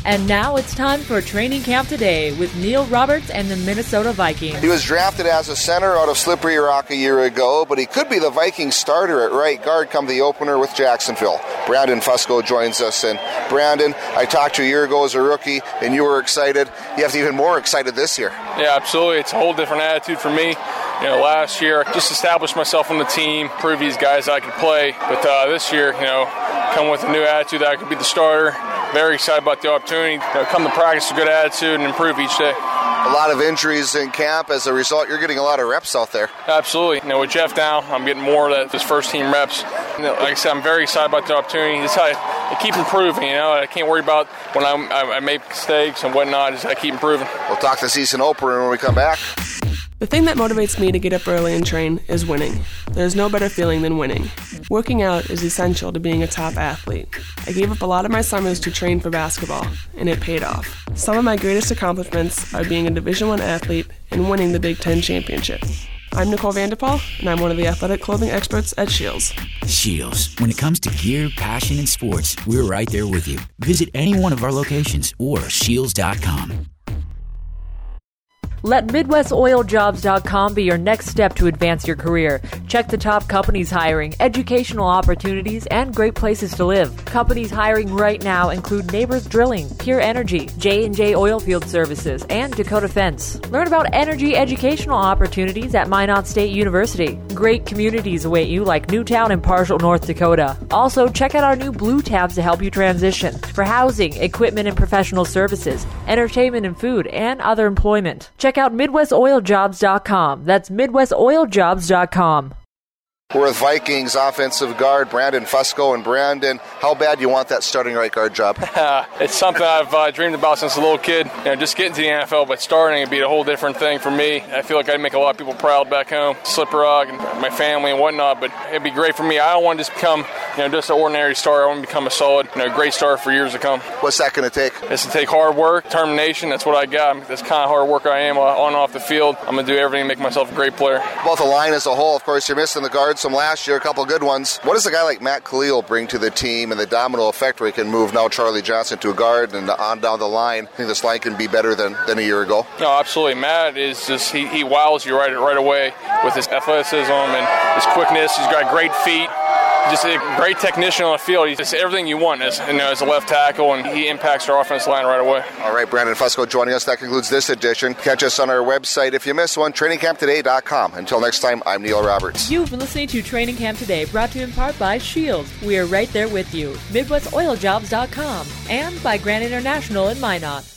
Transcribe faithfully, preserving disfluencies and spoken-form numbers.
And now it's time for Training Camp Today with Neil Roberts and the Minnesota Vikings. He was drafted as a center out of Slippery Rock a year ago, but he could be the Vikings starter at right guard come the opener with Jacksonville. Brandon Fusco joins us. And Brandon, I talked to you a year ago as a rookie, and you were excited. You have to be even more excited this year. Yeah, absolutely. It's a whole different attitude for me. You know, last year, I just established myself on the team, proved these guys I could play. But uh, this year, you know, come with a new attitude that I could be the starter. Very excited about the opportunity. You know, come to practice with a good attitude and improve each day. A lot of injuries in camp. As a result, you're getting a lot of reps out there. Absolutely. You know, with Jeff down, I'm getting more of his first team reps. You know, like I said, I'm very excited about the opportunity. Just how I keep improving. You know, I can't worry about when I'm, I, I make mistakes and whatnot. Just I keep improving. We'll talk the season opener when we come back. The thing that motivates me to get up early and train is winning. There's no better feeling than winning. Working out is essential to being a top athlete. I gave up a lot of my summers to train for basketball, and it paid off. Some of my greatest accomplishments are being a Division I athlete and winning the Big Ten championship. I'm Nicole Vanderpaul, and I'm one of the athletic clothing experts at Shields. Shields. When it comes to gear, passion, and sports, we're right there with you. Visit any one of our locations or shields dot com. Let Midwest Oil Jobs dot com be your next step to advance your career. Check the top companies hiring, educational opportunities, and great places to live. Companies hiring right now include Neighbors Drilling, Pure Energy, J and J Oilfield Services, and Dakota Fence. Learn about energy educational opportunities at Minot State University. Great communities await you like Newtown and Marshall, North Dakota. Also, check out our new Blue Tabs to help you transition for housing, equipment and professional services, entertainment and food, and other employment. Check Check out Midwest Oil Jobs dot com. That's Midwest Oil Jobs dot com. We're with Vikings offensive guard Brandon Fusco. And Brandon, how bad do you want that starting right guard job? It's something I've uh, dreamed about since a little kid. You know, just getting to the N F L, but starting would be a whole different thing for me. I feel like I'd make a lot of people proud back home, Slippery Rock and my family and whatnot. But it'd be great for me. I don't want to just become, you know, just an ordinary starter. I want to become a solid, you know, great starter for years to come. What's that going to take? It's to take hard work, determination. That's what I got. That's kind of hard work I am on and off the field. I'm going to do everything to make myself a great player. About the line as a whole, of course, you're missing the guards from last year, a couple good ones. What does a guy like Matt Khalil bring to the team and the domino effect where he can move now Charlie Johnson to a guard and on down the line? I think this line can be better than, than a year ago. No, absolutely. Matt is just, he, he wows you right, right away with his athleticism and his quickness. He's got great feet. Just a great technician on the field. He's just everything you want as, you know, as a left tackle, and he impacts our offensive line right away. All right, Brandon Fusco joining us. That concludes this edition. Catch us on our website if you miss one, training camp today dot com. Until next time, I'm Neil Roberts. You've been listening to Training Camp Today, brought to you in part by Shields. We are right there with you. Midwest Oil Jobs dot com and by Grand International in Minot.